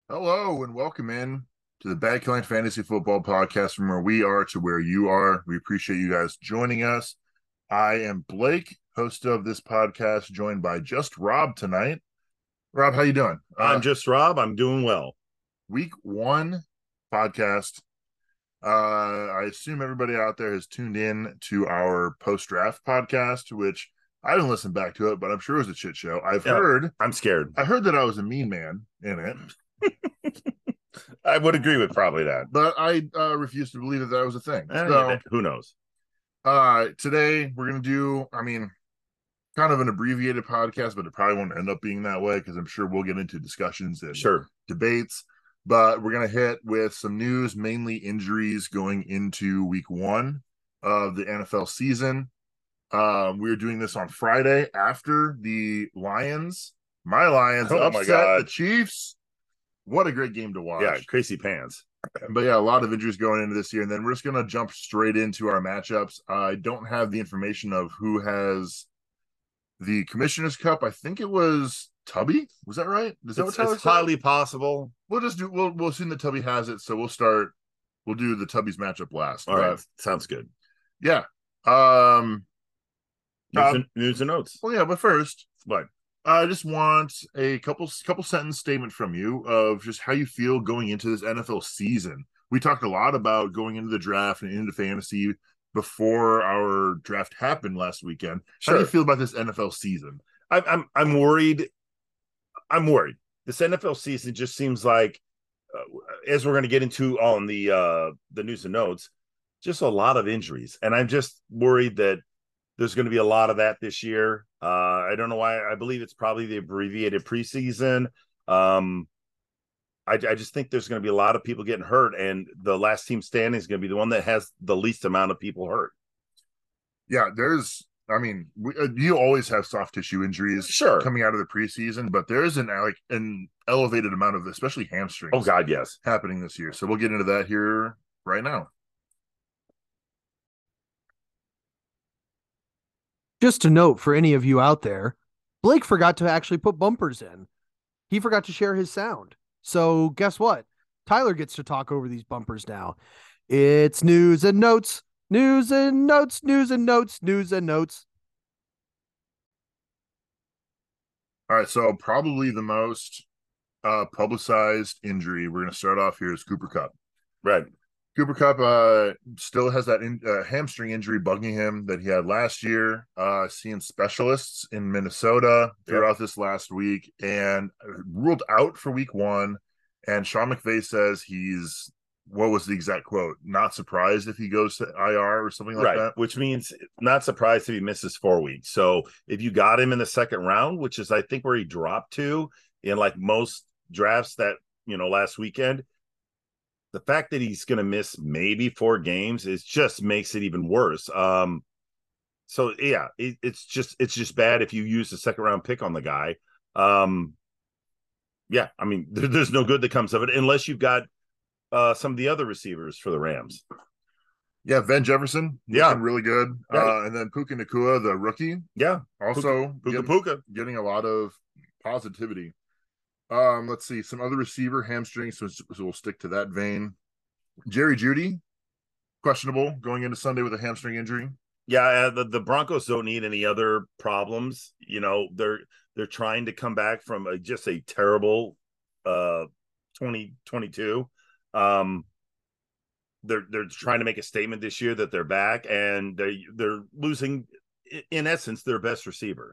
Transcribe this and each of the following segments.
Hello and welcome in to the Bad Killing Fantasy Football Podcast, from where we are to where you are. We appreciate you guys joining us. I am Blake, host of this podcast, joined by just Rob tonight. Rob, how you doing? I'm just Rob. I'm doing well. Week one podcast. I assume everybody out there has tuned in to our post-draft podcast, which I didn't listen back to it, but I'm sure it was a shit show. I'm scared. I heard that I was a mean man in it. I would agree with probably that. But I refuse to believe that was a thing. Who knows? Today we're going to do, kind of an abbreviated podcast, but it probably won't end up being that way because I'm sure we'll get into discussions and debates. But we're going to hit with some news, mainly injuries going into week one of the NFL season. We're doing this on Friday after the Lions. My Lions upset the Chiefs. What a great game to watch. Yeah, crazy pants. But yeah, a lot of injuries going into this year. And then we're just going to jump straight into our matchups. I don't have the information of who has the Commissioner's Cup. I think it was Tubby. Was that right? Is that what Tyler It's highly possible. We'll assume that Tubby has it. So we'll do the Tubby's matchup last. All right. Sounds good. Yeah. News and notes. Well, yeah, but first, I just want a couple sentence statement from you of just how you feel going into this NFL season. We talked a lot about going into the draft and into fantasy before our draft happened last weekend. How do you feel about this NFL season? I'm worried. I'm worried. This NFL season just seems like, as we're going to get into on the news and notes, just a lot of injuries, and I'm just worried that there's going to be a lot of that this year. I don't know why. I believe it's probably the abbreviated preseason. I just think there's going to be a lot of people getting hurt, and the last team standing is going to be the one that has the least amount of people hurt. Yeah, you always have soft tissue injuries coming out of the preseason, but there is an elevated amount of, especially hamstrings. Oh God, yes, happening this year. So we'll get into that here right now. Just a note for any of you out there, Blake forgot to actually put bumpers in. He forgot to share his sound. So guess what? Tyler gets to talk over these bumpers now. It's news and notes, news and notes, news and notes, news and notes. All right, so probably the most publicized injury we're going to start off here is Cooper Kupp. Right. Cooper Kupp still has that hamstring injury bugging him that he had last year. Seeing specialists in Minnesota throughout this last week, and ruled out for week one. And Sean McVay says he's, what was the exact quote? Not surprised if he goes to IR or something like that. Which means not surprised if he misses 4 weeks. So if you got him in the second round, which is I think where he dropped to in like most drafts that, last weekend, the fact that he's going to miss maybe 4 games just makes it even worse. So yeah, it's just bad if you use the second round pick on the guy. Yeah, I mean, there's no good that comes of it unless you've got some of the other receivers for the Rams. Yeah, Van Jefferson, looking really good. Right. And then Puka Nacua, the rookie, also Puka getting a lot of positivity. Let's see, some other receiver hamstrings, so we'll stick to that vein. Jerry Jeudy, questionable going into Sunday with a hamstring injury. Yeah, the Broncos don't need any other problems. They're trying to come back from just a terrible 2022. They're trying to make a statement this year that they're back, and they're losing, in essence, their best receiver.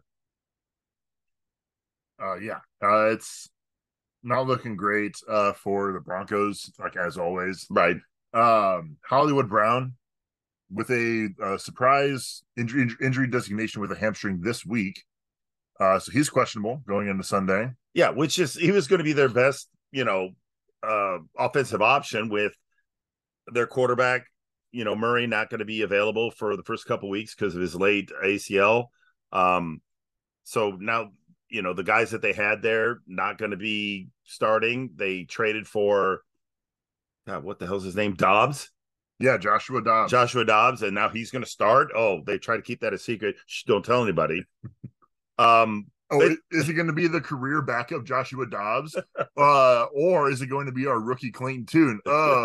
It's not looking great for the Broncos, like as always. Right. Hollywood Brown with a surprise injury designation with a hamstring this week. So he's questionable going into Sunday. Yeah, he was going to be their best, offensive option with their quarterback, Murray not going to be available for the first couple of weeks because of his late ACL. So now, the guys that they had there not going to be starting. They traded for, what the hell's his name? Dobbs. Yeah, Joshua Dobbs, and now he's going to start. Oh, they try to keep that a secret. Shh, don't tell anybody. Oh, is it going to be the career backup Joshua Dobbs? Or is it going to be our rookie Clayton Tune?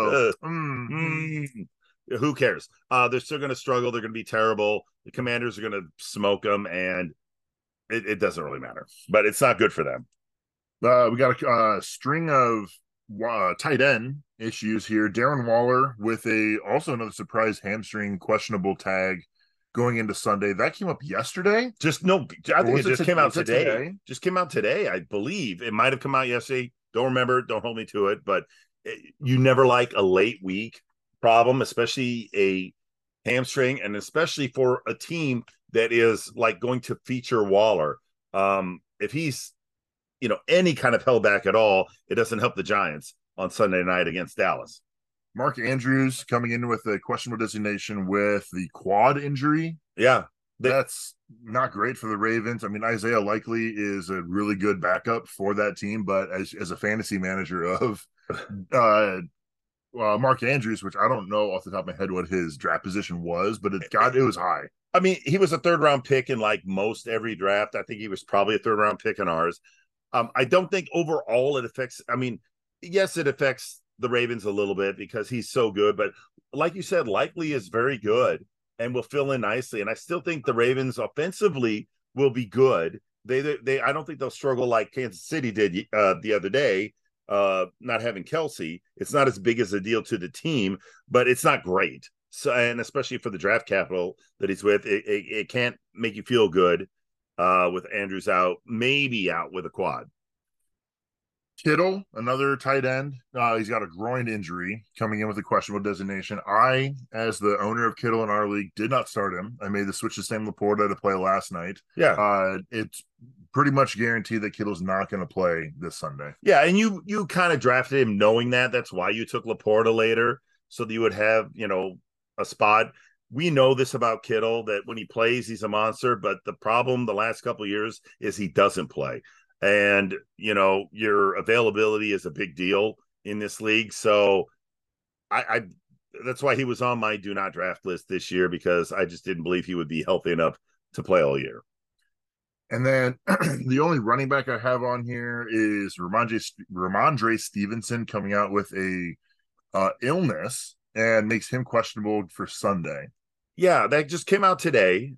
Who cares? They're still going to struggle. They're going to be terrible. The Commanders are going to smoke them, and it doesn't really matter. But it's not good for them. We got a string of tight end issues here. Darren Waller with also another surprise hamstring questionable tag going into Sunday. That came up yesterday. I think it just came out today. Just came out today, I believe. It might have come out yesterday. Don't remember. Don't hold me to it. But you never like a late week problem, especially a hamstring, and especially for a team that is like going to feature Waller. If he's any kind of held back at all, it doesn't help the Giants on Sunday night against Dallas. Mark Andrews coming in with a questionable designation with the quad injury. Yeah. That's not great for the Ravens. I mean, Isaiah Likely is a really good backup for that team, but as a fantasy manager of Mark Andrews, which I don't know off the top of my head what his draft position was, but it was high. I mean, he was a third-round pick in like most every draft. I think he was probably a third-round pick in ours. I don't think overall it affects. I mean, yes, it affects the Ravens a little bit because he's so good, but like you said, Likely is very good and will fill in nicely. And I still think the Ravens offensively will be good. I don't think they'll struggle like Kansas City did the other day, not having Kelsey. It's not as big as a deal to the team, but it's not great. So, and especially for the draft capital that he's with, it can't make you feel good with Andrews out, maybe out with a quad. Kittle, another tight end. He's got a groin injury coming in with a questionable designation. I, as the owner of Kittle in our league, did not start him. I made the switch to Sam Laporta to play last night. Yeah. It's pretty much guaranteed that Kittle's not going to play this Sunday. Yeah, and you kind of drafted him knowing that. That's why you took Laporta later, so that you would have, a spot. We know this about Kittle, that when he plays, he's a monster. But the problem the last couple of years is he doesn't play. And, your availability is a big deal in this league. So I that's why he was on my do not draft list this year, because I just didn't believe he would be healthy enough to play all year. And then the only running back I have on here is Ramondre Stevenson coming out with a illness and makes him questionable for Sunday. Yeah, that just came out today.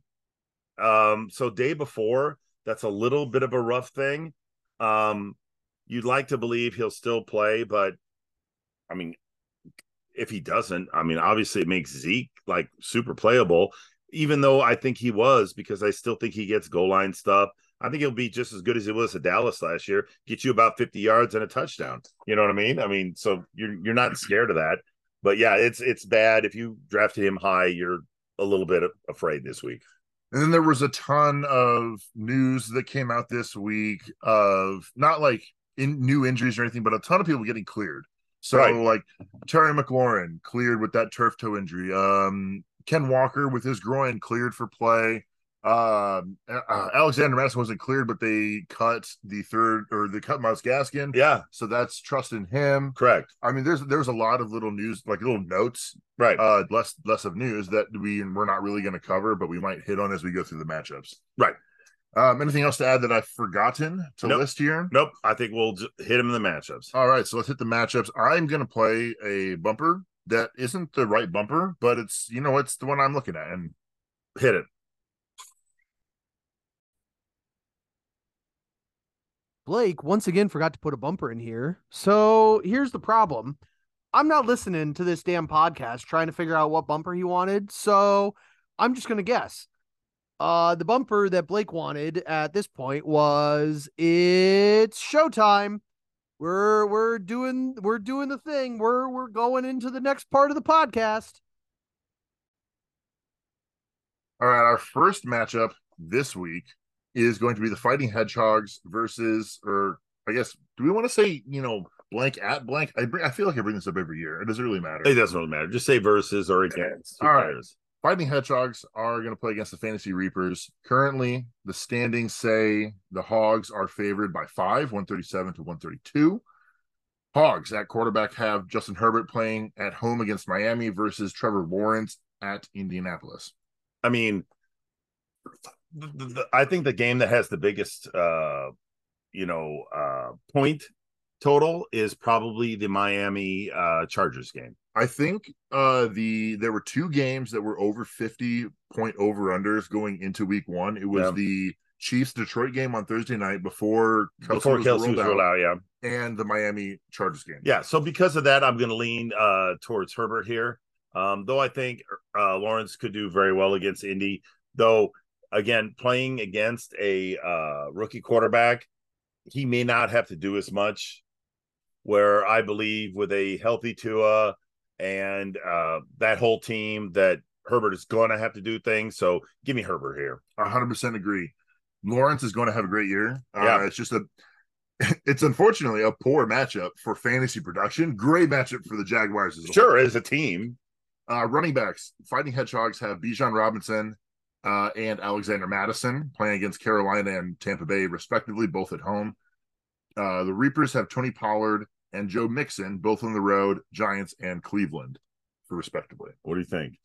So day before, that's a little bit of a rough thing. You'd like to believe he'll still play, but I mean, if he doesn't, I mean, obviously it makes Zeke like super playable, even though I think he was, because I still think he gets goal line stuff. I think he'll be just as good as he was at Dallas last year, get you about 50 yards and a touchdown. You know what I mean? I mean, so you're not scared of that. But yeah, it's bad. If you drafted him high, you're a little bit afraid this week. And then there was a ton of news that came out this week of not like new injuries or anything, but a ton of people getting cleared. So like Terry McLaurin cleared with that turf toe injury. Ken Walker with his groin cleared for play. Alexander Madison wasn't cleared, but they cut they cut Myles Gaskin. Yeah. So that's trusting him. Correct. I mean, there's a lot of little news, like little notes, right? Less of news that we're not really going to cover, but we might hit on as we go through the matchups. Right. Anything else to add that I've forgotten to list here? Nope. I think we'll hit them in the matchups. All right. So let's hit the matchups. I'm going to play a bumper that isn't the right bumper, but it's the one I'm looking at, and hit it. Blake once again forgot to put a bumper in here. So here's the problem. I'm not listening to this damn podcast trying to figure out what bumper he wanted. So I'm just going to guess. The bumper that Blake wanted at this point was it's showtime. We're doing the thing. We're going into the next part of the podcast. All right, our first matchup this week is going to be the Fighting Hedgehogs versus, or I guess, do we want to say, blank at blank? I feel like I bring this up every year. It doesn't really matter. It doesn't really matter. Just say versus or against. All right. Fighting Hedgehogs are going to play against the Fantasy Reapers. Currently, the standings say the Hogs are favored by 5, 137 to 132. Hogs at quarterback have Justin Herbert playing at home against Miami versus Trevor Lawrence at Indianapolis. I mean, I think the game that has the biggest, point total is probably the Miami Chargers game. I think there were two games that were over 50-point over-unders going into week one. It was the Chiefs-Detroit game on Thursday night before Kelce was rolled out, and the Miami Chargers game. Yeah, so because of that, I'm going to lean towards Herbert here. Though I think Lawrence could do very well against Indy. Though, again, playing against a rookie quarterback, he may not have to do as much, where I believe with a healthy Tua and that whole team that Herbert is going to have to do things. So give me Herbert here. 100% agree. Lawrence is going to have a great year. It's unfortunately a poor matchup for fantasy production. Great matchup for the Jaguars as a team. Running backs, Fighting Hedgehogs have Bijan Robinson and Alexander Madison playing against Carolina and Tampa Bay, respectively, both at home. The Reapers have Tony Pollard and Joe Mixon, both on the road, Giants and Cleveland, respectively. What do you think?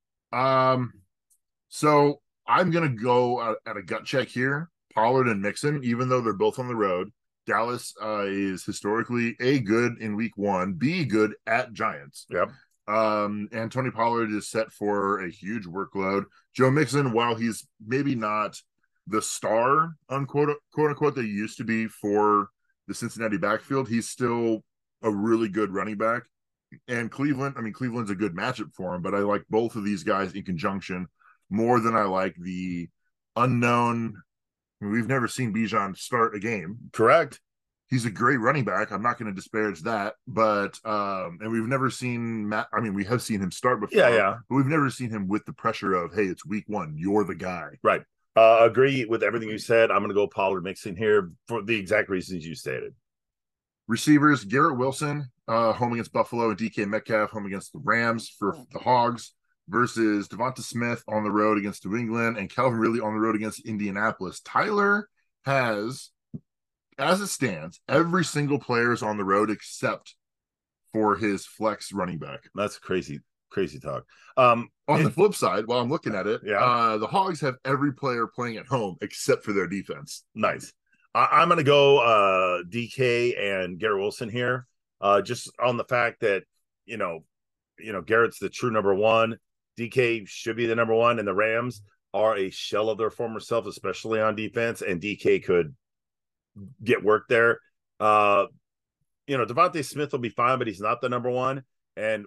So I'm going to go at a gut check here. Pollard and Mixon, even though they're both on the road, Dallas is historically A, good in week one, B, good at Giants. Yep. And Tony Pollard is set for a huge workload. Joe Mixon, while he's maybe not the star, quote unquote, that he used to be for the Cincinnati backfield, he's still a really good running back. And Cleveland's a good matchup for him, but I like both of these guys in conjunction more than I like the unknown. We've never seen Bijan start a game. Correct. He's a great running back. I'm not going to disparage that, but and we've never seen Matt. I mean, we have seen him start before, but we've never seen him with the pressure of, hey, it's week one, you're the guy. Right. Agree with everything you said. I'm going to go Pollard Mixon here for the exact reasons you stated. Receivers, Garrett Wilson, home against Buffalo, and DK Metcalf home against the Rams for the Hogs, versus Devonta Smith on the road against New England and Calvin Ridley on the road against Indianapolis. Tyler has, as it stands, every single player is on the road except for his flex running back. That's crazy talk. On the flip side, while I'm looking at it, the Hogs have every player playing at home except for their defense. Nice. I'm going to go DK and Garrett Wilson here, just on the fact that, Garrett's the true number one. DK should be the number one, and the Rams are a shell of their former self, especially on defense, and DK could get work there. Devontae Smith will be fine, but he's not the number one. And,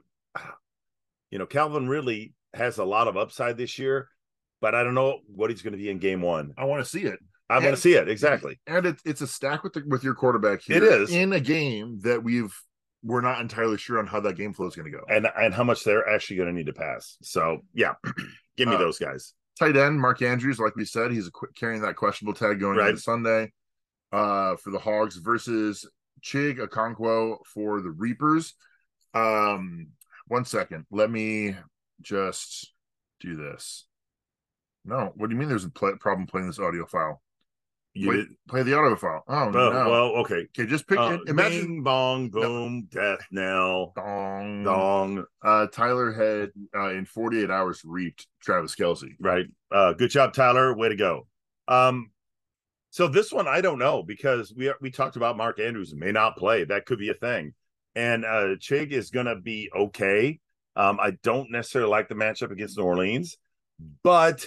Calvin Ridley has a lot of upside this year, but I don't know what he's going to be in game one. I want to see it. I want to see it. Exactly. And it's a stack with your quarterback here. It is. In a game that we're not entirely sure on how that game flow is going to go. And how much they're actually going to need to pass. So, yeah, give me those guys. Tight end, Mark Andrews, like we said, he's carrying that questionable tag going into Sunday for the Hogs versus Chig Okonkwo for the Reapers. 1 second. Let me just do this. No, what do you mean there's a problem playing this audio file? Play the audio file. Oh, no. Well, okay. Okay, just pick imagine. Bing, bong, boom, death knell. Dong. Tyler had, in 48 hours, reaped Travis Kelce. Right. Good job, Tyler. Way to go. So this one, I don't know, because we talked about Mark Andrews may not play. That could be a thing. And Chig is going to be okay. I don't necessarily like the matchup against New Orleans, but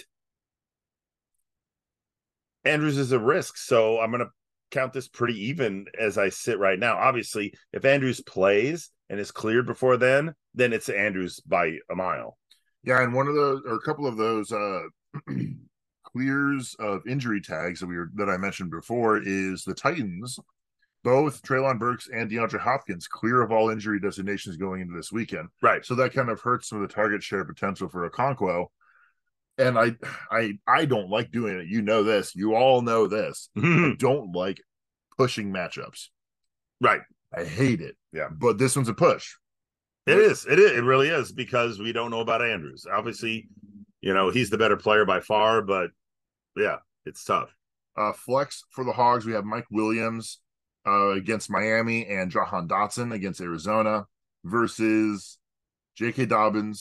Andrews is a risk, so I'm going to count this pretty even as I sit right now. Obviously, if Andrews plays and is cleared before then it's Andrews by a mile. Yeah, and one of those, or a couple of those clears of injury tags that I mentioned before is the Titans. Both Treylon Burks and DeAndre Hopkins clear of all injury designations going into this weekend. Right. So that kind of hurts some of the target share potential for Okonkwo. And I don't like doing it. You know this. You all know this. I don't like pushing matchups. Right. I hate it. Yeah. But this one's a push. It is. It really is, because we don't know about Andrews. Obviously, he's the better player by far, but yeah, it's tough. Flex for the Hogs, we have Mike Williams against Miami and Jahan Dotson against Arizona versus J.K. Dobbins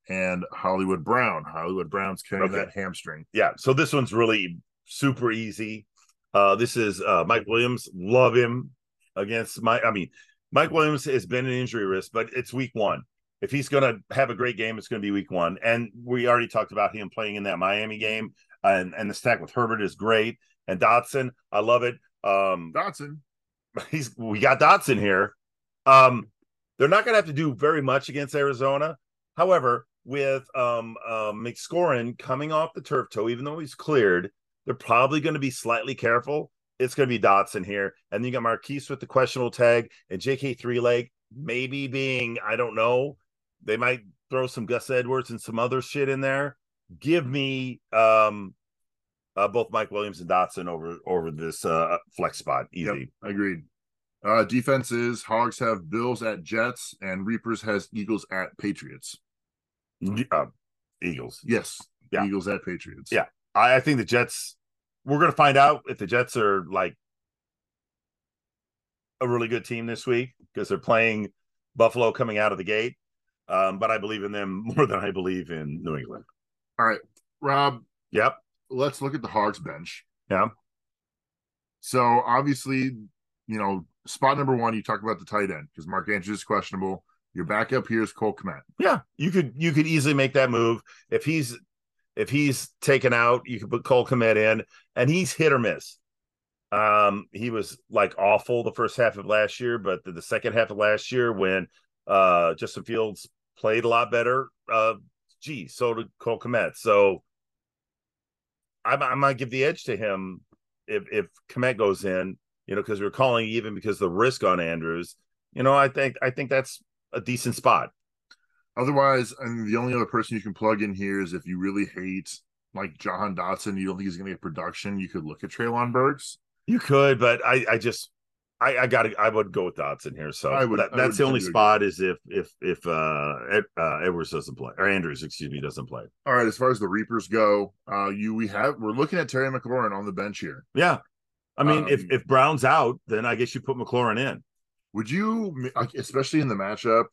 and Hollywood Brown. Hollywood Brown's carrying that hamstring. Yeah, so this one's really super easy. This is Mike Williams. Love him against Mike Williams has been an injury risk, but it's week 1. If he's going to have a great game, it's going to be week 1. And we already talked about him playing in that Miami game, and the stack with Herbert is great. And Dotson, I love it. Dotson. We got Dotson here. They're not going to have to do very much against Arizona. However, with McScoren coming off the turf toe, even though he's cleared, they're probably going to be slightly careful. It's going to be Dotson here. And then you got Marquise with the questionable tag and J.K. 3-leg maybe being, I don't know. They might throw some Gus Edwards and some other shit in there. Give me both Mike Williams and Dotson over this flex spot. Easy. Yep, agreed. Defenses, Hogs have Bills at Jets, and Reapers has Eagles at Patriots. Eagles. Yes. Yeah. Eagles at Patriots. Yeah. I think the Jets, we're going to find out if the Jets are like a really good team this week because they're playing Buffalo coming out of the gate. But I believe in them more than I believe in New England. All right, Rob. Yep. Let's look at the Hogs bench. Yeah. So obviously, spot number 1, you talk about the tight end because Mark Andrews is questionable. Your backup here is Cole Kmet. Yeah, you could easily make that move. If he's taken out, you could put Cole Kmet in, and he's hit or miss. He was like awful the first half of last year, but the second half of last year when Justin Fields played a lot better, so did Cole Kmet. So I might give the edge to him if Kmet goes in, because we're calling even because the risk on Andrews. I think that's a decent spot. Otherwise, and the only other person you can plug in here is if you really hate like Jahan Dotson, you don't think he's going to get production, you could look at Treylon Burks. You could, but I would go with Dotson here. So that's the only spot is if Edwards doesn't play or Andrews, doesn't play. All right. As far as the Reapers go, we're looking at Terry McLaurin on the bench here. Yeah. I mean, if Brown's out, then I guess you put McLaurin in. Would you, especially in the matchup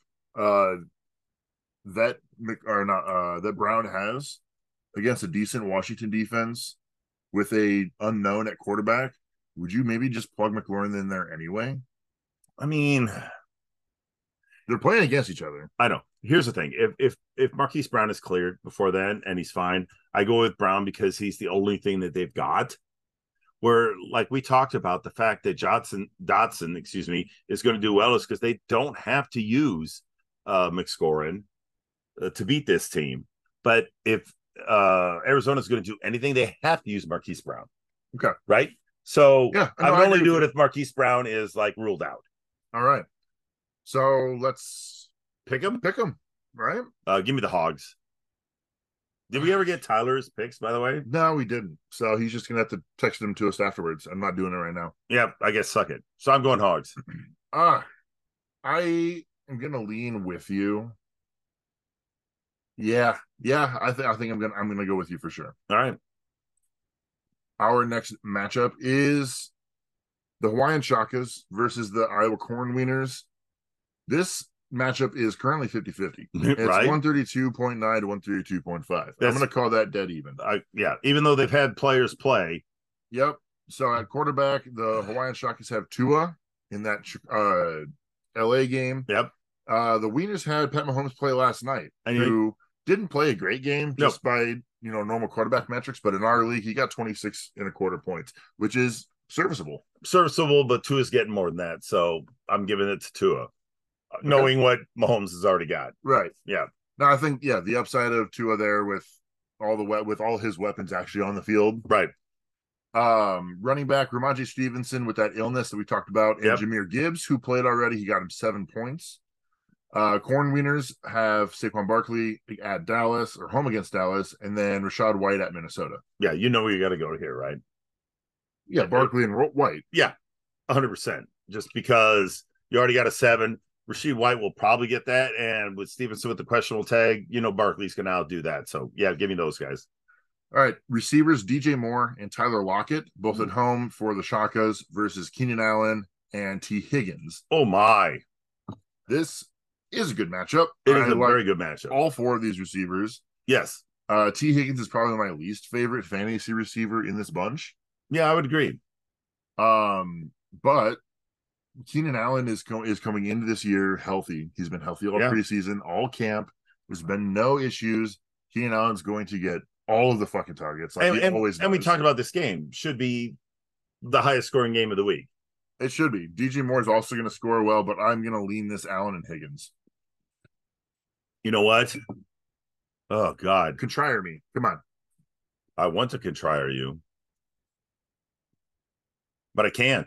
that Brown has against a decent Washington defense with a unknown at quarterback? Would you maybe just plug McLaurin in there anyway? I mean, they're playing against each other. I know. Here's the thing: if Marquise Brown is cleared before then and he's fine, I go with Brown because he's the only thing that they've got. Where, like we talked about, the fact that Dotson, is going to do well is because they don't have to use McScoren to beat this team. But if Arizona is going to do anything, they have to use Marquise Brown. Okay, right? So yeah, I would only do it if Marquise Brown is like ruled out. All right. So let's pick him. Right? Give me the Hogs. Did we ever get Tyler's picks, by the way? No, we didn't. So he's just gonna have to text them to us afterwards. I'm not doing it right now. Yeah, I guess suck it. So I'm going Hogs. I am gonna lean with you. Yeah. I think I'm gonna go with you for sure. All right. Our next matchup is the Hawaiian Shakas versus the Iowa Corn Wieners. This matchup is currently 50-50. It's right? 132.9 to 132.5. I'm going to call that dead even. Even though they've had players play. Yep. So at quarterback, the Hawaiian Shakas have Tua in that LA game. Yep. The Wieners had Pat Mahomes play last night, who didn't play a great game just by normal quarterback metrics, but in our league, he got 26.25 points, which is serviceable. But Tua's getting more than that, so I'm giving it to Tua, knowing what Mahomes has already got. Right. Yeah. No, I think the upside of Tua there with all his weapons actually on the field. Right. Running back Ramondre Stevenson with that illness that we talked about, and Jahmyr Gibbs, who played already, he got him 7 points. Corn Wieners have Saquon Barkley at Dallas or home against Dallas, and then Rachaad White at Minnesota. Yeah, you know where you got to go here, right? Yeah, Barkley and White. Yeah, 100%. Just because you already got a 7. Rachaad White will probably get that, and with Stevenson with the questionable tag, Barkley's going to outdo that. So, yeah, give me those guys. All right, receivers DJ Moore and Tyler Lockett, both at home for the Shakas versus Keenan Allen and T. Higgins. Oh, my. This is a good matchup. It is a very good matchup. All four of these receivers. Yes. T. Higgins is probably my least favorite fantasy receiver in this bunch. Yeah, I would agree. But Keenan Allen is coming into this year healthy. He's been healthy all preseason, all camp. There's been no issues. Keenan Allen's going to get all of the fucking targets. Like he always does. And we talked about this game. Should be the highest scoring game of the week. It should be. DJ Moore is also going to score well, but I'm going to lean this Allen and Higgins. You know what? Oh, God. Contrarian me. Come on. I want to contrarian you, but I can't.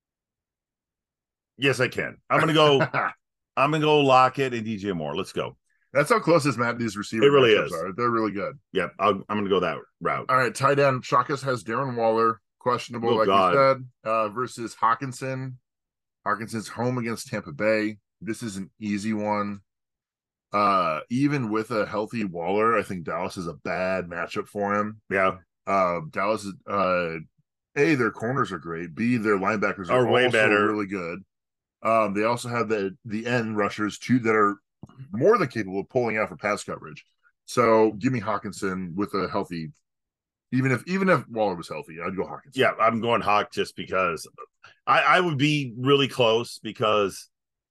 Yes, I can. I'm gonna go Lockett and DJ Moore. Let's go. That's how close these receivers really is. are. They're really good. Yeah, I'm gonna go that route. All right, tight end Chakas has Darren Waller, questionable, you said, versus Hawkinson. Hawkinson's home against Tampa Bay. This is an easy one. Even with a healthy Waller, I think Dallas is a bad matchup for him. Yeah. Dallas is A, their corners are great. B, their linebackers are way better. Really good. They also have the end rushers too that are more than capable of pulling out for pass coverage. So give me Hawkinson with a healthy. Even if Waller was healthy, I'd go Hawkinson. Yeah, I'm going Hawk just because I would be really close because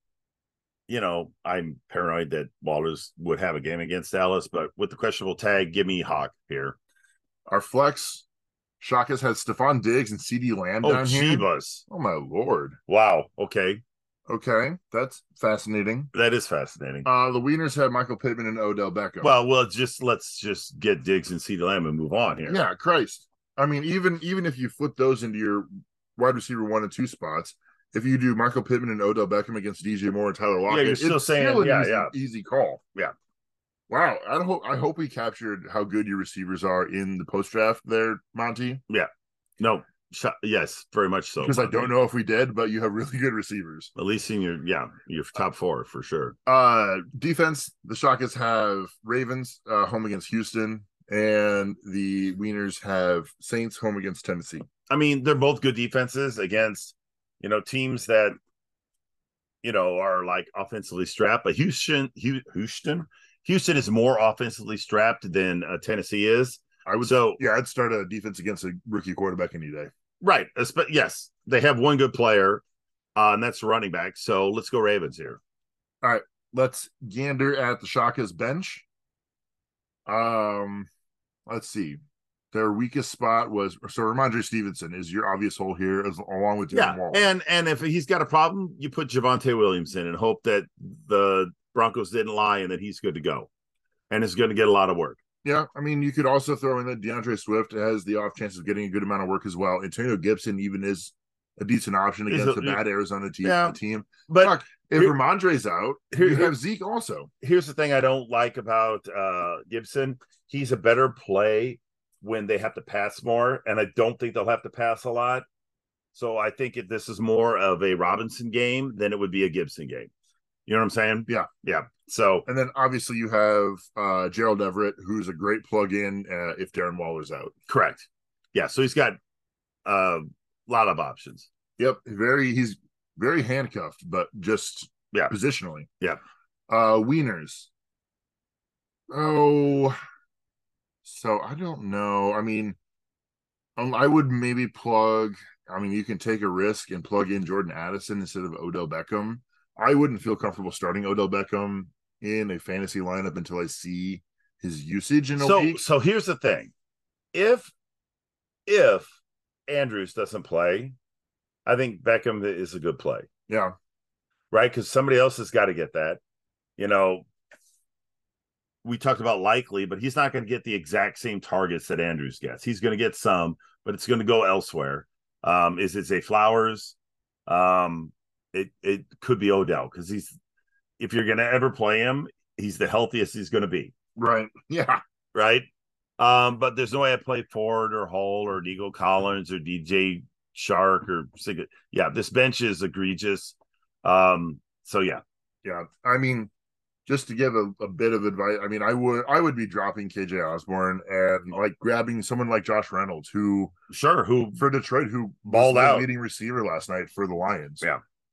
I'm paranoid that Waller's would have a game against Dallas, but with the questionable tag, give me Hawk here. Our flex, Chakas has Stephon Diggs and CeeDee Lamb down here. Oh my Lord! Wow. Okay, that's fascinating. That is fascinating. The Wieners have Michael Pittman and Odell Beckham. Well, let's just get Diggs and CeeDee Lamb and move on here. Yeah, Christ. I mean, even if you flip those into your wide receiver 1 and 2 spots, if you do Michael Pittman and Odell Beckham against DJ Moore and Tyler Lockett, you're still saying easy call. Yeah. Wow. I hope we captured how good your receivers are in the post draft there, Monty. Yeah. No. Yes, very much so. Because I don't know if we did, but you have really good receivers. At least in your top 4 for sure. Defense, the Chakas have Ravens home against Houston, and the Wieners have Saints home against Tennessee. I mean, they're both good defenses against teams that are like offensively strapped, but Houston is more offensively strapped than Tennessee is. I'd start a defense against a rookie quarterback any day. Right. Yes, they have one good player, and that's running back. So let's go Ravens here. All right, let's gander at the Chakas bench. Let's see. Their weakest spot was Ramondre Stevenson is your obvious hole here, along with Darren Waller. And if he's got a problem, you put Javonte Williams in and hope that the Broncos didn't lie and that he's good to go, and is going to get a lot of work. Yeah, I mean, you could also throw in that DeAndre Swift has the off chance of getting a good amount of work as well. Antonio Gibson even is a decent option against a bad Arizona team. But fuck, if Ramondre's out, you have Zeke also. Here's the thing I don't like about Gibson. He's a better play when they have to pass more, and I don't think they'll have to pass a lot. So I think this is more of a Robinson game than it would be a Gibson game. You know what I'm saying? Yeah. So, and then obviously you have Gerald Everett, who's a great plug-in if Darren Waller's out. Correct. Yeah. So he's got a lot of options. Yep. He's very handcuffed, but just positionally. Yeah. Wieners. Oh, so I don't know. I mean, I would maybe you can take a risk and plug in Jordan Addison instead of Odell Beckham. I wouldn't feel comfortable starting Odell Beckham in a fantasy lineup until I see his usage in a week. So here's the thing. If Andrews doesn't play, I think Beckham is a good play. Yeah. Right? Because somebody else has got to get that. We talked about likely, but he's not going to get the exact same targets that Andrews gets. He's going to get some, but it's going to go elsewhere. Is it Zay Flowers? It could be Odell because if you're going to ever play him, he's the healthiest he's going to be. Right. Yeah. Right. But there's no way I play Ford or Hull or Nico Collins or DJ Shark or yeah. This bench is egregious. So yeah. Yeah. I mean, just to give a bit of advice, I mean, I would be dropping KJ Osborne and like grabbing someone like Josh Reynolds, who for Detroit, who balled out, leading receiver last night for the Lions. Yeah.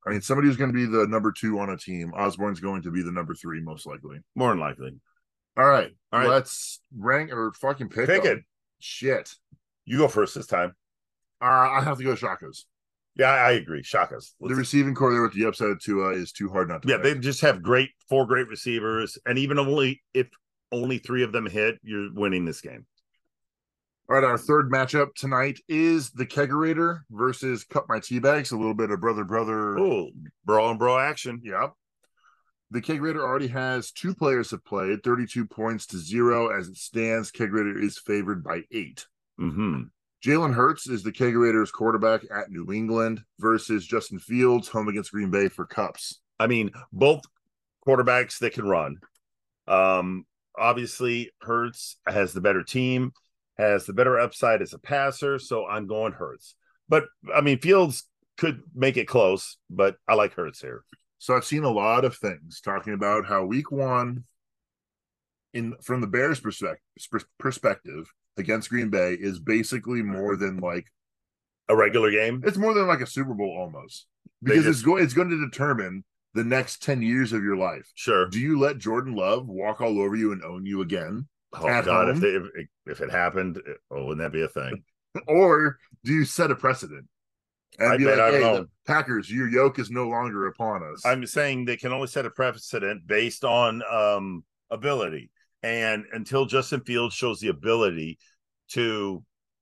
I mean, somebody who's going to be the number 2 on a team. Osborne's going to be the number 3, most likely. More than likely. All right. Let's rank or fucking pick it. Shit. You go first this time. I have to go Shakas. Yeah, I agree. Shakas. The receiving core there with the upside of Tua is too hard not to pick. They just have 4 great receivers, and even if only 3 of them hit, you're winning this game. All right, our third matchup tonight is the Kegerator versus Cup My Teabags. A little bit of brother. Oh, bro and bro action. Yep. The Kegerator already has 2 players have played, 32 points to 0 as it stands. Kegerator is favored by 8. Mm-hmm. Jalen Hurts is the Kegerator's quarterback at New England versus Justin Fields home against Green Bay for Cups. I mean, both quarterbacks that can run. Obviously, Hurts has the better team, has the better upside as a passer, so I'm going Hurts. But, I mean, Fields could make it close, but I like Hurts here. So I've seen a lot of things talking about how week 1, from the Bears' perspective against Green Bay is basically more than like a regular game. It's more than like a Super Bowl almost, because it's going to determine the next 10 years of your life. Sure. Do you let Jordan Love walk all over you and own you again? Oh God, if it happened, wouldn't that be a thing? Or do you set a precedent and be like, hey, the Packers, your yoke is no longer upon us? I'm saying they can only set a precedent based on ability. And until Justin Fields shows the ability to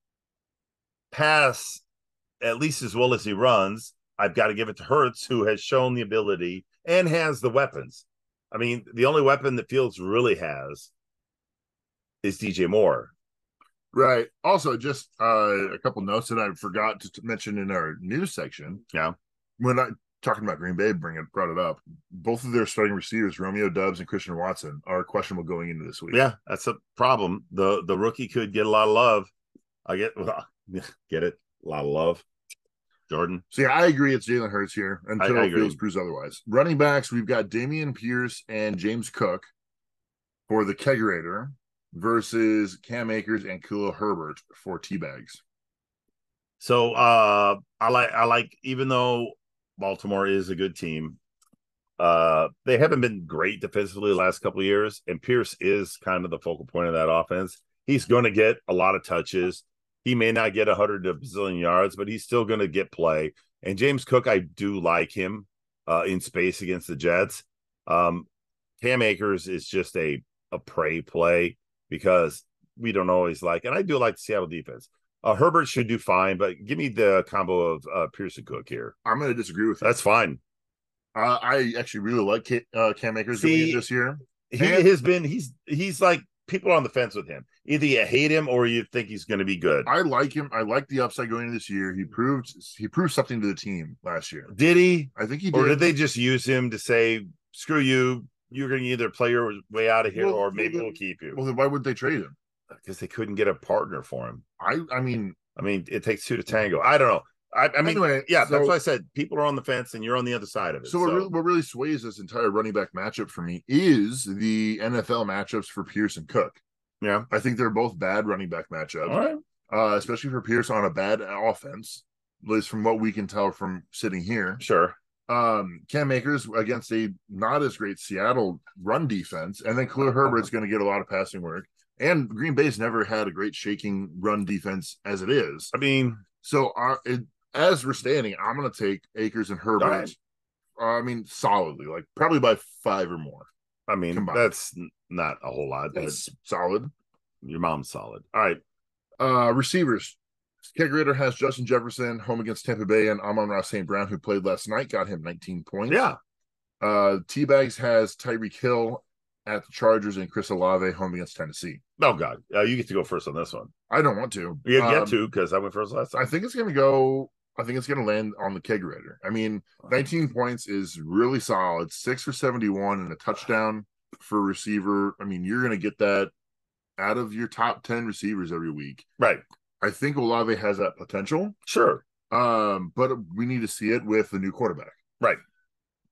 pass at least as well as he runs, I've got to give it to Hurts, who has shown the ability and has the weapons. I mean, the only weapon that Fields really has is DJ Moore. Right. Also, just a couple notes that I forgot to mention in our news section. Yeah. When I talking about Green Bay, brought it up. Both of their starting receivers, Romeo Doubs and Christian Watson, are questionable going into this week. Yeah, that's a problem. The rookie could get a lot of love. Get it? A lot of love. Jordan. So, yeah, I agree it's Jalen Hurts here until Fields proves otherwise. Running backs, we've got Dameon Pierce and James Cook for the Kegerator versus Cam Akers and Khalil Herbert for Teabags. So I like even though Baltimore is a good team, they haven't been great defensively the last couple of years, and Pierce is kind of the focal point of that offense. He's going to get a lot of touches. He may not get 100 to bazillion yards, but he's still going to get play. And James Cook, I do like him in space against the Jets. Cam Akers is just a prey play because we don't always like, and I do like the Seattle defense. Herbert should do fine, but give me the combo of Pierce and Cook here. I'm going to disagree with that. That's fine. I actually really like Cam Akers this year. He's like, people are on the fence with him. Either you hate him or you think he's going to be good. I like him. I like the upside going into this year. He proved something to the team last year. Did he? I think he did. Or did they just use him to say, screw you, you're going to either play your way out of here or maybe we'll keep you? Well, then why would they trade him? Because they couldn't get a partner for him. I mean, it takes 2 to tango. I don't know. I mean, anyway, yeah, that's why I said people are on the fence and you're on the other side of it. So what really sways this entire running back matchup for me is the NFL matchups for Pierce and Cook. Yeah, I think they're both bad running back matchups. All right. Especially for Pierce on a bad offense, at least from what we can tell from sitting here. Sure. Cam Akers against a not as great Seattle run defense, and then Khalil Herbert's going to get a lot of passing work. And Green Bay's never had a great shaking run defense as it is. I mean, so as we're standing, I'm going to take Akers and Herbert. Right. Solidly, like probably by 5 or more. Combined. That's not a whole lot. That's solid. Your mom's solid. All right. Receivers. Kegerator has Justin Jefferson home against Tampa Bay and Amon-Ra St. Brown, who played last night, got him 19 points. Yeah. Teabags has Tyreek Hill at the Chargers and Chris Olave home against Tennessee. Oh, God. You get to go first on this one. I don't want to. You get to because I went first last time. I think it's going to land on the Kegerator. 19 points is really solid. 6 for 71 and a touchdown for receiver. You're going to get that out of your top 10 receivers every week. Right. I think Olave has that potential. Sure. But we need to see it with the new quarterback. Right.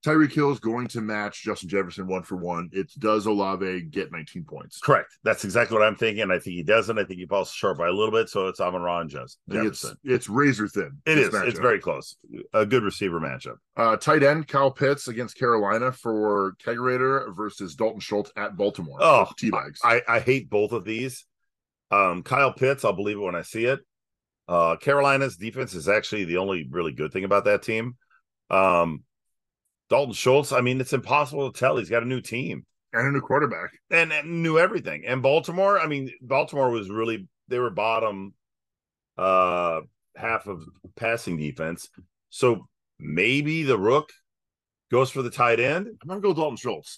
Tyreek Hill is going to match Justin Jefferson 1-for-1. It does Olave get 19 points. Correct. That's exactly what I'm thinking. I think he doesn't. I think he falls short by a little bit. So it's Amon-Ra and Jefferson. It's razor thin. It is. Matchup. It's very close. A good receiver matchup. Tight end Kyle Pitts against Carolina for Kegerator versus Dalton Schultz at Baltimore. Oh, T-bags. I hate both of these. Kyle Pitts, I'll believe it when I see it. Carolina's defense is actually the only really good thing about that team. Dalton Schultz, I mean, it's impossible to tell. He's got a new team. And a new quarterback. And knew everything. And Baltimore, I mean, Baltimore was really, they were bottom half of passing defense. So maybe the Rook goes for the tight end. I'm going to go Dalton Schultz.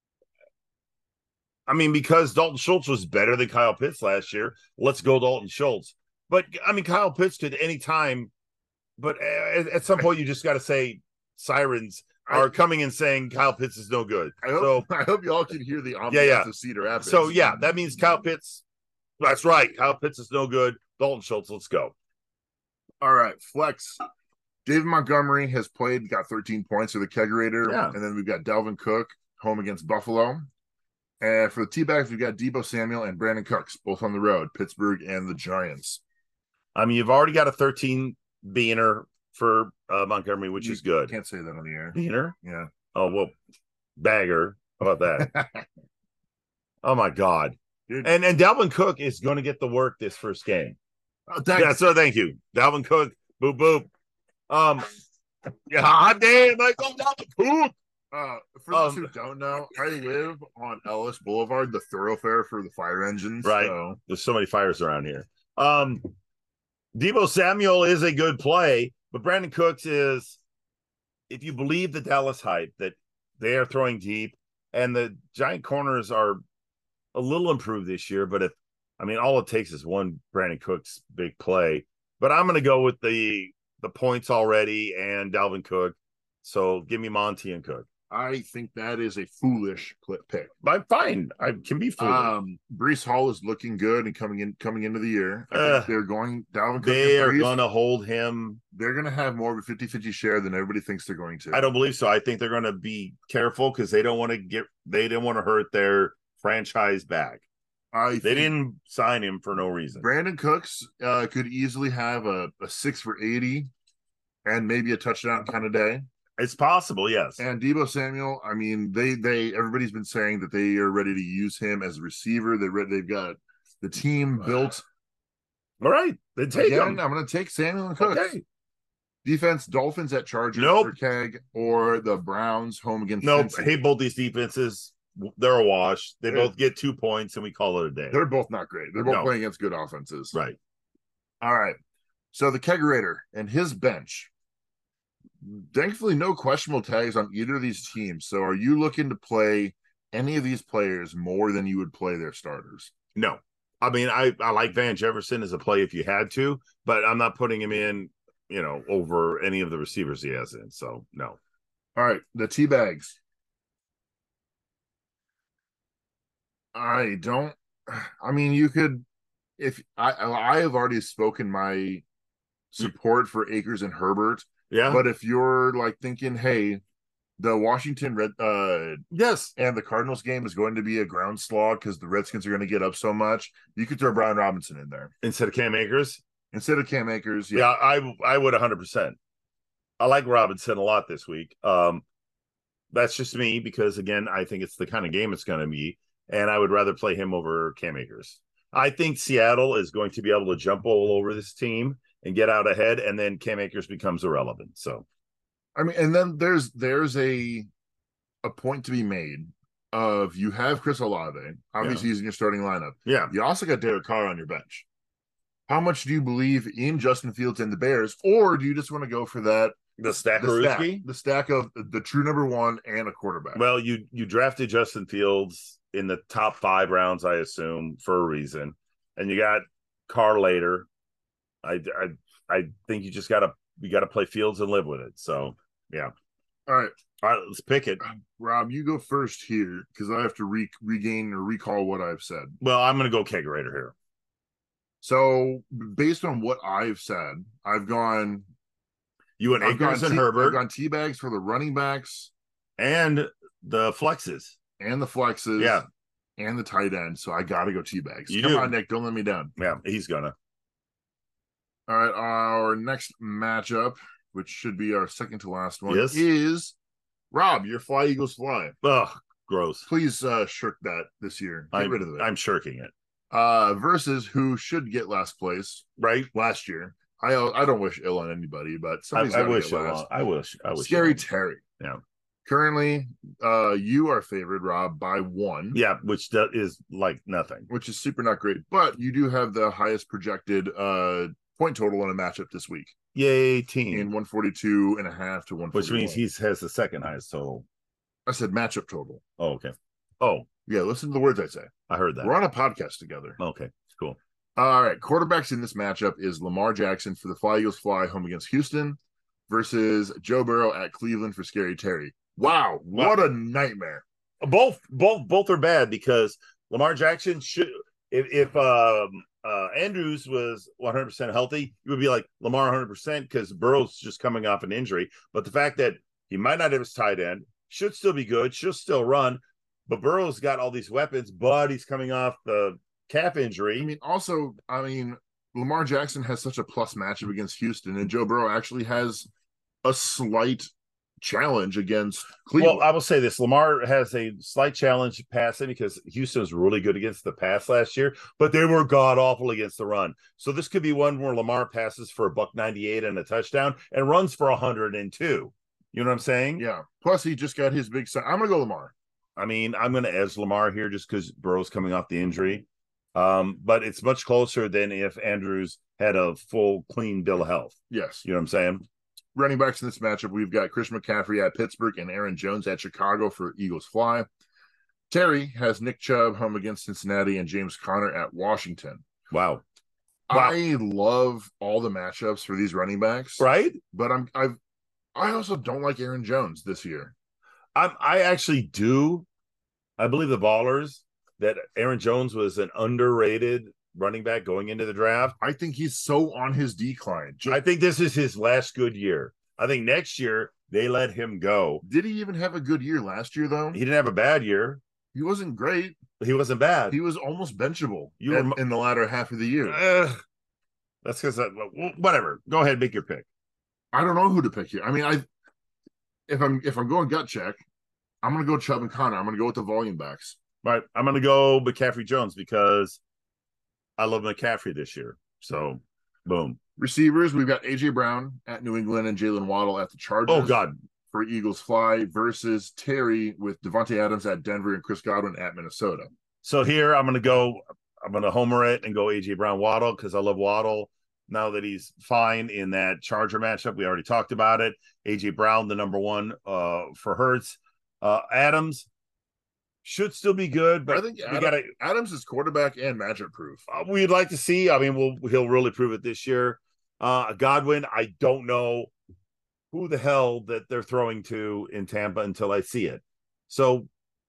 I mean, because Dalton Schultz was better than Kyle Pitts last year, let's go Dalton Schultz. But, I mean, Kyle Pitts could any time. But at some point, you just got to say sirens are coming and saying Kyle Pitts is no good. I hope you all can hear the ambiance of Cedar Rapids. So, yeah, that means Kyle Pitts. That's right. Kyle Pitts is no good. Dalton Schultz, let's go. All right, flex. David Montgomery has played, got 13 points for the Kegerator. Yeah. And then we've got Dalvin Cook home against Buffalo. And for the T-bags, we've got Deebo Samuel and Brandon Cooks, both on the road, Pittsburgh and the Giants. I mean, you've already got a 13-beaner for Montgomery, which is good. Can't say that on the air. Beaner? Yeah. Oh, well, bagger. How about that? Oh, my God. Dude. And Dalvin Cook is going to get the work this first game. Yeah, so thank you. Dalvin Cook, boop, boop. Yeah, damn, I go Dalvin Cook. For those who don't know, I live on Ellis Boulevard, the thoroughfare for the fire engines. Right. So. There's so many fires around here. Deebo Samuel is a good play, but Brandon Cooks is, if you believe the Dallas hype that they are throwing deep and the Giant corners are a little improved this year, but all it takes is one Brandon Cooks big play. But I'm going to go with the points already and Dalvin Cook. So give me Monty and Cook. I think that is a foolish pick. I'm fine. I can be foolish. Breece Hall is looking good and coming into the year. I think they're going Dalvin Cook. They are going to hold him. They're going to have more of a 50-50 share than everybody thinks they're going to. I don't believe so. I think they're going to be careful because they don't want to hurt their franchise back. They didn't sign him for no reason. Brandon Cooks could easily have a 6 for 80 and maybe a touchdown kind of day. It's possible, yes. And Deebo Samuel, I mean, they everybody's been saying that they are ready to use him as a receiver. They've got the team built. All right, then take him. I'm going to take Samuel and Cooks. Okay. Defense: Dolphins at Chargers for Keg, or the Browns home against. I hate both these defenses. They're a wash. They both get 2 points, and we call it a day. They're both not great. They're both playing against good offenses. Right. All right. So the Kegerator and his bench. Thankfully, no questionable tags on either of these teams. So are you looking to play any of these players more than you would play their starters? No. I mean, I like Van Jefferson as a play if you had to, but I'm not putting him in, over any of the receivers he has in. So, no. All right. The T-bags. You could, if I have already spoken my support for Akers and Herbert. Yeah. But if you're like thinking, hey, the Washington yes, and the Cardinals game is going to be a ground slog because the Redskins are going to get up so much, you could throw Brian Robinson in there instead of Cam Akers. Yeah, I would 100%. I like Robinson a lot this week. That's just me because again, I think it's the kind of game it's going to be, and I would rather play him over Cam Akers. I think Seattle is going to be able to jump all over this team and get out ahead, and then Cam Akers becomes irrelevant. So, and then there's a point to be made of you have Chris Olave, obviously he's in your starting lineup. Yeah. You also got Derek Carr on your bench. How much do you believe in Justin Fields and the Bears, or do you just want to go for the stack of the true number one and a quarterback? Well, you drafted Justin Fields in the top 5 rounds, I assume, for a reason, and you got Carr later. I think you just gotta play Fields and live with it. So yeah. All right, let's pick it. Rob, you go first here because I have to regain or recall what I've said. Well, I'm gonna go Kegerator here. So based on what I've said, I've gone. You and Akers and Herbert. I've gone T-bags for the running backs And the flexes. And the flexes. Yeah. And the tight end. So I got to go T-Bags. Come on, Nick. Don't let me down. Yeah, he's going to. All right. Our next matchup, which should be our second to last one, yes, is Rob, your Fly Eagles Fly. Ugh, gross. Please shirk that this year. Get rid of it. I'm shirking it. Versus who should get last place, right? Last year. I don't wish ill on anybody, but somebody's I wish get last. I wish. Scary Terry. Yeah. Currently, you are favored, Rob, by 1. Yeah, which is like nothing. Which is super not great. But you do have the highest projected point total in a matchup this week. Yay, team. In 142.5 to 141. Which means he has the second highest total. I said matchup total. Oh, okay. Oh. Yeah, listen to the words I say. I heard that. We're on a podcast together. Okay, cool. All right. Quarterbacks in this matchup is Lamar Jackson for the Fly Eagles Fly home against Houston versus Joe Burrow at Cleveland for Scary Terry. Wow, what a nightmare. Both are bad because Lamar Jackson should if Andrews was 100% healthy, you would be like Lamar 100% because Burrow's just coming off an injury. But the fact that he might not have his tight end, should still be good, should still run, but Burrow's got all these weapons, but he's coming off the calf injury. I mean, Lamar Jackson has such a plus matchup against Houston, and Joe Burrow actually has a slight challenge against Cleveland. Well, I will say this: Lamar has a slight challenge passing because Houston was really good against the pass last year, but they were god awful against the run. So this could be one where Lamar passes for $198 and a touchdown and runs for 102. You know what I'm saying? Yeah. Plus, he just got his big sign. I'm gonna go Lamar. I mean, I'm gonna edge Lamar here just because Burrow's coming off the injury. But it's much closer than if Andrews had a full, clean bill of health. Yes. You know what I'm saying? Running backs in this matchup, we've got Christian McCaffrey at Pittsburgh and Aaron Jones at Chicago for Eagles Fly. Terry has Nick Chubb home against Cincinnati and James Conner at Washington. Wow. I love all the matchups for these running backs. Right? But I also don't like Aaron Jones this year. I actually do. I believe the Ballers that Aaron Jones was an underrated running back going into the draft. I think he's so on his decline. I think this is his last good year. I think next year they let him go. Did he even have a good year last year, though? He didn't have a bad year. He wasn't great. He wasn't bad. He was almost benchable in the latter half of the year. That's because whatever. Go ahead, make your pick. I don't know who to pick here. I mean, if I'm going gut check, I'm going to go Chubb and Conner. I'm going to go with the volume backs. Right. I'm going to go McCaffrey Jones because I love McCaffrey this year. So, boom. Receivers, we've got A.J. Brown at New England and Jalen Waddle at the Chargers. Oh, God. For Eagles Fly versus Terry with Devontae Adams at Denver and Chris Godwin at Minnesota. So here I'm going to homer it and go A.J. Brown Waddle because I love Waddle. Now that he's fine in that Charger matchup, we already talked about it. A.J. Brown, the number one for Hurts. Adams should still be good, but I think Adams is quarterback and matchup proof. We'd like to see. I mean, he'll really prove it this year. Godwin, I don't know who the hell that they're throwing to in Tampa until I see it. So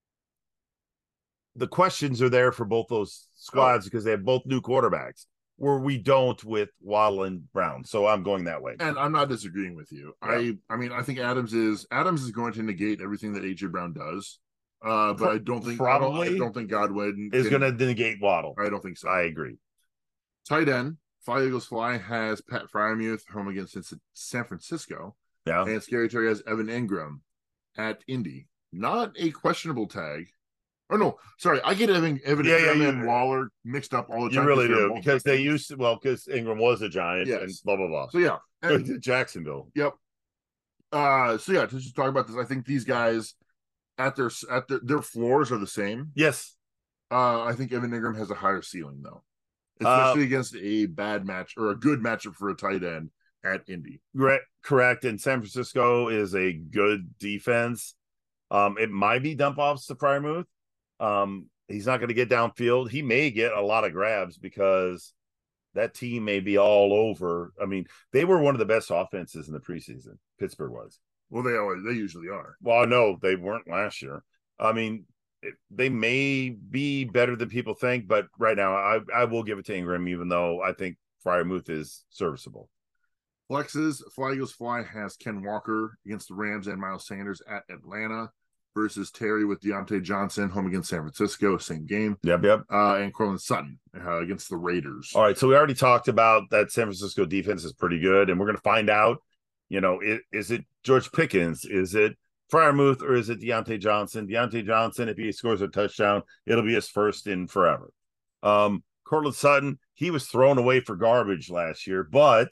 the questions are there for both those squads because they have both new quarterbacks, where we don't with Waddle and Brown. So I'm going that way. And I'm not disagreeing with you. Yeah. I mean, I think Adams is going to negate everything that A.J. Brown does. But I don't think Godwin is going to negate Waddle. I don't think so. I agree. Tight end, Fly Eagles Fly has Pat Freiermuth home against San Francisco. Yeah. And Scary Terry has Evan Ingram at Indy. Not a questionable tag. Oh, no. Sorry. I get Evan Ingram and Waller mixed up all the time. You really do. Because they used to, because Ingram was a Giant and blah, blah, blah. So, yeah. And Jacksonville. Yep. So, yeah, to just talk about this, I think these guys at their floors are the same. Yes. I think Evan Ingram has a higher ceiling, though. Especially against a bad match or a good matchup for a tight end at Indy. Correct. And San Francisco is a good defense. It might be dump offs to Freiermuth. He's not going to get downfield. He may get a lot of grabs because that team may be all over. I mean, they were one of the best offenses in the preseason. Pittsburgh was. Well, they usually are. Well, no, they weren't last year. I mean, they may be better than people think, but right now I will give it to Ingram, even though I think Freiermuth is serviceable. Flexes, Fly Eagles Fly has Ken Walker against the Rams and Miles Sanders at Atlanta versus Terry with Deontay Johnson home against San Francisco, same game. Yep. And Courtland Sutton against the Raiders. All right, so we already talked about that San Francisco defense is pretty good, and we're going to find out, is it George Pickens? Is it Freiermuth, or is it Deontay Johnson? Deontay Johnson, if he scores a touchdown, it'll be his first in forever. Courtland Sutton, he was thrown away for garbage last year, but,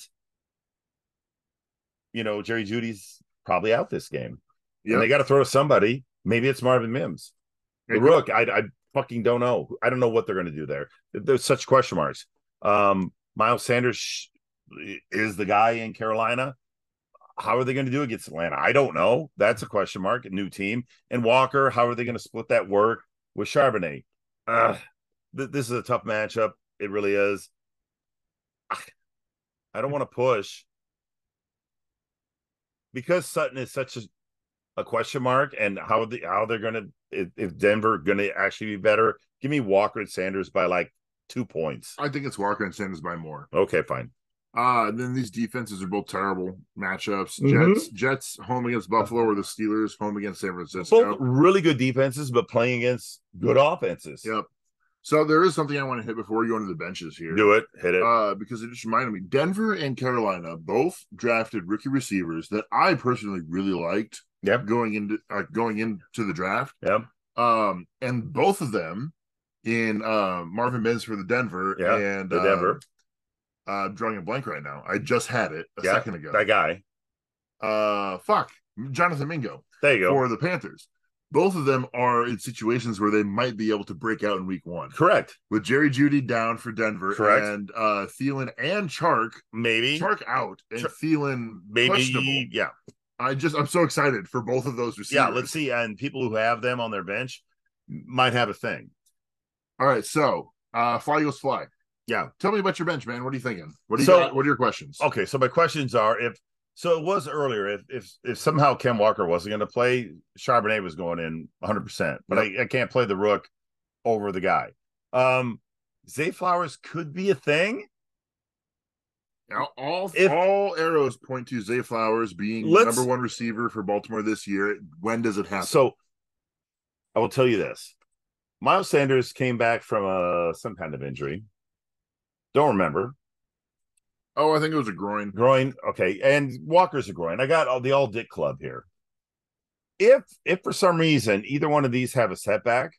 Jerry Jeudy's probably out this game. Yep. And they got to throw to somebody. Maybe it's Marvin Mims. The Rook, I fucking don't know. I don't know what they're going to do there. There's such question marks. Miles Sanders is the guy in Carolina. How are they going to do against Atlanta? I don't know. That's a question mark. A new team. And Walker, how are they going to split that work with Charbonnet? This is a tough matchup. It really is. I don't want to push because Sutton is such a question mark, and how they're going to, if Denver going to actually be better. Give me Walker and Sanders by like 2 points. I think it's Walker and Sanders by more. Okay, fine. Then these defenses are both terrible matchups. Jets home against Buffalo, or the Steelers home against San Francisco. Both really good defenses, but playing against good offenses. Yep. So there is something I want to hit before we go into the benches here. Do it. Hit it. Because it just reminded me. Denver and Carolina both drafted rookie receivers that I personally really liked. Yep. Going into the draft. Yep. And both of them in Marvin Mims for the Denver and the Denver. I'm drawing a blank right now. I just had it a second ago. That guy. Jonathan Mingo. There you go. For the Panthers. Both of them are in situations where they might be able to break out in week 1. Correct. With Jerry Jeudy down for Denver. Correct. And Thielen and Chark. Maybe. Chark out and Thielen maybe questionable. Yeah. I'm so excited for both of those receivers. Yeah, let's see. And people who have them on their bench might have a thing. All right, so Fly Eagles Fly. Yeah. Tell me about your bench, man. What are you thinking? What are your questions? Okay, so my questions are it was earlier. If somehow Ken Walker wasn't going to play, Charbonnet was going in 100%. But I can't play the Rook over the guy. Zay Flowers could be a thing. Now, all arrows point to Zay Flowers being the number 1 receiver for Baltimore this year. When does it happen? So I will tell you this. Miles Sanders came back from some kind of injury. Don't remember. Oh, I think it was a groin. Groin, okay. And Walker's a groin. I got the All Dick Club here. If for some reason either one of these have a setback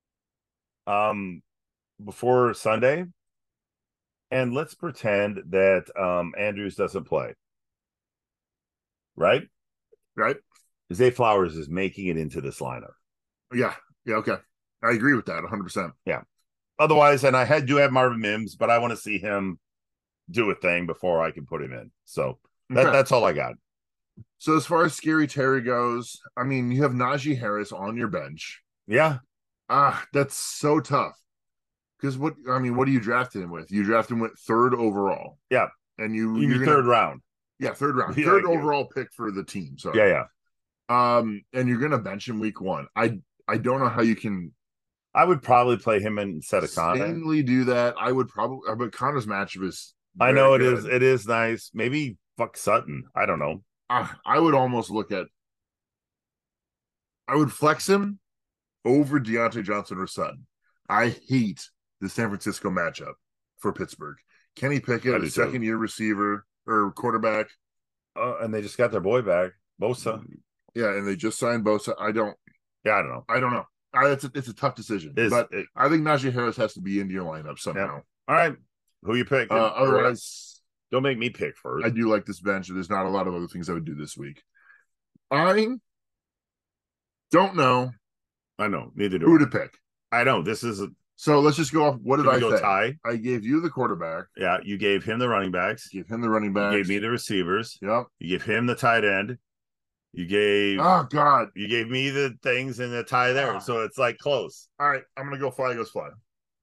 before Sunday, and let's pretend that Andrews doesn't play. Right? Right. Zay Flowers is making it into this lineup. Yeah, okay. I agree with that 100%. Yeah. Otherwise, and I do have Marvin Mims, but I want to see him do a thing before I can put him in. So that's all I got. So as far as Scary Terry goes, I mean, you have Najee Harris on your bench. Yeah. That's so tough. Because what do you draft him with? You draft him with 3rd overall. Yeah. And you're 3rd round. Yeah, 3rd round. Yeah, 3rd overall pick for the team. So yeah. And you're gonna bench him week 1. I don't know how you can. I would probably play him instead of Connor. Insanely do that. I would probably, but Connor's matchup is. I know good. It is nice. Maybe fuck Sutton. I don't know. I would almost look at. I would flex him over Deontay Johnson or Sutton. I hate the San Francisco matchup for Pittsburgh. Kenny Pickett, a second-year receiver or quarterback. And they just got their boy back, Bosa. Yeah, and they just signed Bosa. I don't know. It's a tough decision. I think Najee Harris has to be in your lineup somehow. Yeah. All right. Who you pick? Otherwise, don't make me pick first. I do like this bench. There's not a lot of other things I would do this week. I don't know. I know. Neither do who to pick. I know. So let's just go off. What did I say? Ty? I gave you the quarterback. Yeah, you gave him the running backs. Give him the running backs. You gave me the receivers. Yep. You gave him the tight end. You gave. Oh God. You gave me the things and the tie there, so it's like close. All right, I'm gonna go Fly Goes Fly.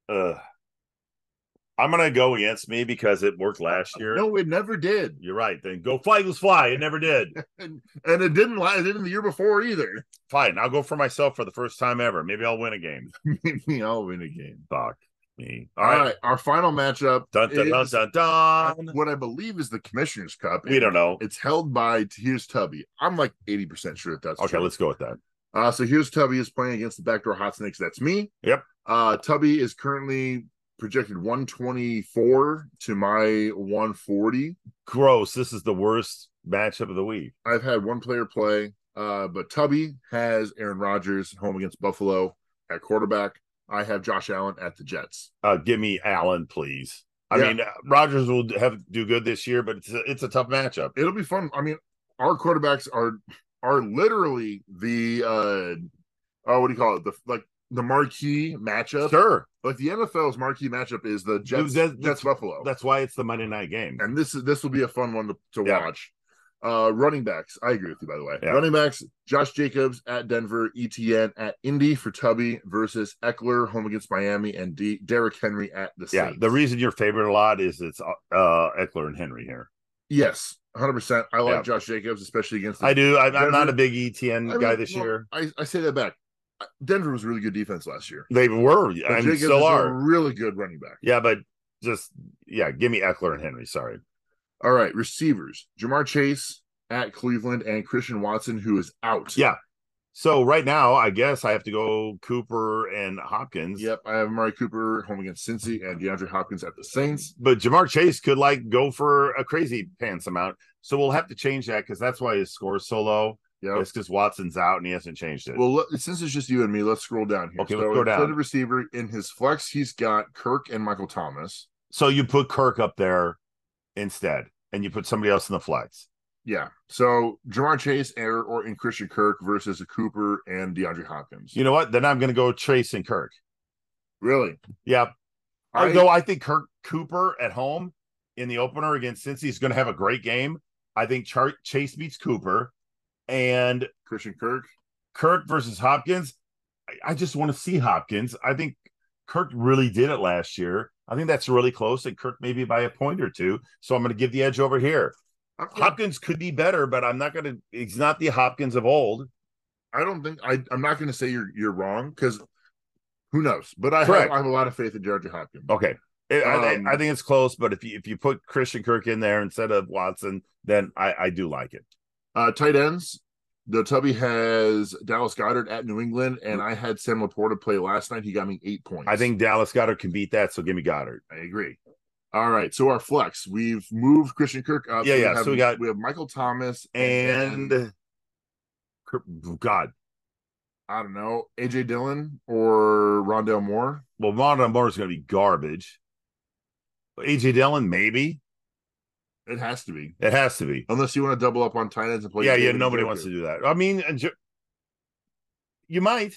I'm gonna go against me because it worked last year. No, it never did. You're right. Then go Fly Goes Fly. It never did, and it didn't. It didn't the year before either. Fine, I'll go for myself for the first time ever. Maybe I'll win a game. Maybe I'll win a game. Fuck me. All right. Our final matchup. Dun, dun, dun, dun, dun. What I believe is the Commissioner's Cup. We don't know. It's held by Here's Tubby. I'm like 80% sure that's okay. true. Let's go with that. So here's Tubby is playing against the backdoor hot snakes. That's me. Yep. Tubby is currently projected 124 to my 140. Gross. This is the worst matchup of the week. I've had one player play, but Tubby has Aaron Rodgers home against Buffalo at quarterback. I have Josh Allen at the Jets. Give me Allen, please. I mean, Rodgers will do good this year, but it's a tough matchup. It'll be fun. I mean, our quarterbacks are literally the what do you call it? The marquee matchup. Sure. Like the NFL's marquee matchup is the Jets Buffalo. That's why it's the Monday night game. And this will be a fun one to watch. Running backs. I agree with you, by the way. Yeah. Running backs, Josh Jacobs at Denver, Etienne at Indy for Tubby versus Eckler home against Miami, and Derrick Henry at the Saints. Yeah, the reason you're favored a lot is it's Eckler and Henry here. Yes, 100%. I like Josh Jacobs, especially against I do. I'm not a big Etienne guy this year. I say that back. Denver was a really good defense last year. They were, but and Jacobs still are. A really good running back. Yeah, but give me Eckler and Henry. Sorry. All right, receivers. Jamar Chase at Cleveland and Christian Watson, who is out. Yeah. So right now, I guess I have to go Cooper and Hopkins. Yep, I have Amari Cooper home against Cincy and DeAndre Hopkins at the Saints. But Jamar Chase could go for a crazy pants amount. So we'll have to change that because that's why his score is so low. Yeah, it's because Watson's out and he hasn't changed it. Well, since it's just you and me, let's scroll down here. Okay, let's go down. For the receiver, in his flex, he's got Kirk and Michael Thomas. So you put Kirk up there instead, and you put somebody else in the flex. Yeah. So Jamar Chase or in Christian Kirk versus a Cooper and DeAndre Hopkins. You know what? Then I'm going to go Chase and Kirk. Really? Yeah. Although I think Cooper at home in the opener against Cincy is going to have a great game. I think Chase beats Cooper. And Christian Kirk versus Hopkins. I just want to see Hopkins. I think Kirk really did it last year. I think that's really close, and Kirk maybe by a point or two. So I'm going to give the edge over here. Okay. Hopkins could be better, but I'm not going to. He's not the Hopkins of old. I don't think I'm not going to say you're wrong because who knows? But I have a lot of faith in DeAndre Hopkins. Okay, I think it's close, but if you put Christian Kirk in there instead of Watson, then I do like it. Tight ends. The Tubby has Dallas Goedert at New England, and I had Sam Laporta play last night. He got me 8 points. I think Dallas Goedert can beat that, so give me Goedert. I agree. All right, so our flex, we've moved Christian Kirk up. Yeah. So we have Michael Thomas and God, I don't know, AJ Dillon or Rondale Moore. Well, Rondale Moore is going to be garbage. AJ Dillon, maybe. It has to be. It has to be. Unless you want to double up on tight ends and play. Yeah. Nobody wants to do that. I mean, you might.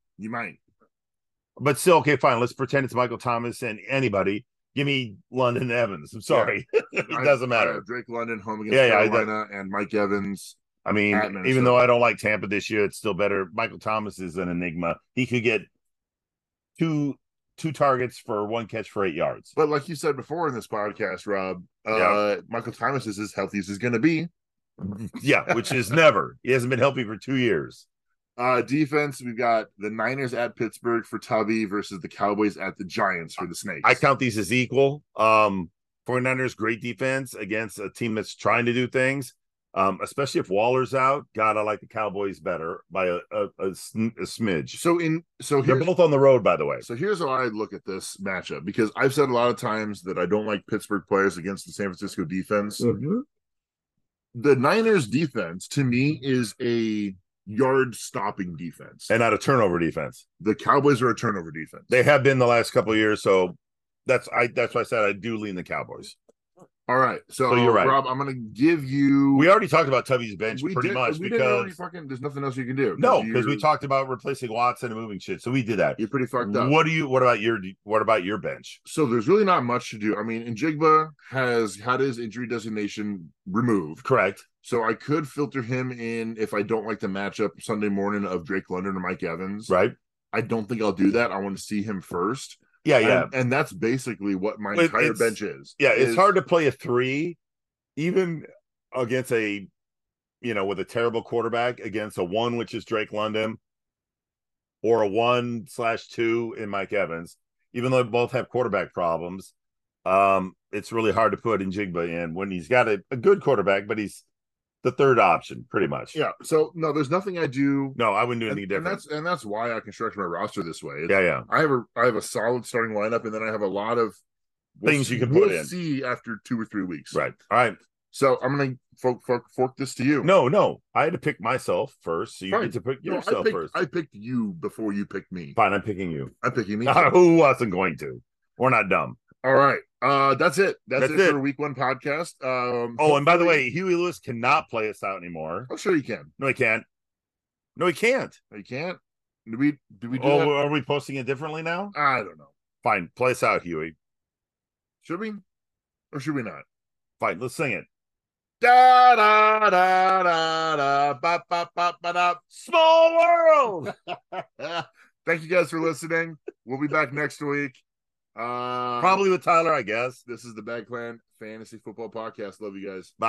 But still, okay, fine. Let's pretend it's Michael Thomas and anybody. Give me London Evans. I'm sorry. Yeah. It doesn't matter. Drake London home against Carolina and Mike Evans. I mean, even though I don't like Tampa this year, it's still better. Michael Thomas is an enigma. He could get two targets for 1 catch for 8 yards. But like you said before in this podcast, Rob, Michael Thomas is as healthy as he's going to be. Yeah, which is never. He hasn't been healthy for 2 years. Defense, we've got the Niners at Pittsburgh for Tubby versus the Cowboys at the Giants for the Snakes. I count these as equal. 49ers, great defense against a team that's trying to do things, especially if Waller's out. God, I like the Cowboys better by a smidge. So they're both on the road, by the way. So here's how I look at this matchup, because I've said a lot of times that I don't like Pittsburgh players against the San Francisco defense. Mm-hmm. The Niners defense, to me, is a yard stopping defense and not a turnover defense. The Cowboys are a turnover defense. They have been the last couple of years, so that's why I said I do lean the Cowboys. All right, so you're right, Rob. I'm going to give you. We already talked about Tubby's bench pretty much because there's nothing else you can do. No, because we talked about replacing Watson and moving shit, so we did that. You're pretty fucked up. What about your bench? So there's really not much to do. I mean, Njigba has had his injury designation removed. Correct. So I could filter him in if I don't like the matchup Sunday morning of Drake London or Mike Evans. Right. I don't think I'll do that. I want to see him first. Yeah. And that's basically what my entire bench is. Yeah, it's hard to play a 3, even against with a terrible quarterback, against a 1, which is Drake London, or a 1/2 in Mike Evans. Even though they both have quarterback problems, it's really hard to put Njigba in when he's got a good quarterback, but he's the third option, pretty much. Yeah. So no, there's nothing I do. No, I wouldn't do anything different. And that's why I construct my roster this way. Yeah. I have a solid starting lineup, and then I have a lot of things you can put in. We'll see after 2 or 3 weeks. Right. All right. So I'm gonna fork this to you. No. I had to pick myself first, so you get to pick yourself first. I picked you before you picked me. Fine, I'm picking you. I'm picking me. Who wasn't going to? We're not dumb. All right. That's it. That's it for week 1 podcast. And by the way, Huey Lewis cannot play us out anymore. Oh, sure he can. No, he can't. No, he can't. He can't. Did we do that? Are we posting it differently now? I don't know. Fine, play us out, Huey. Should we? Or should we not? Fine, let's sing it. Da da da da da ba ba ba ba da. Small world. Thank you guys for listening. We'll be back next week. Probably with Tyler, I guess. This is the Bag Clan Fantasy Football Podcast. Love you guys. Bye.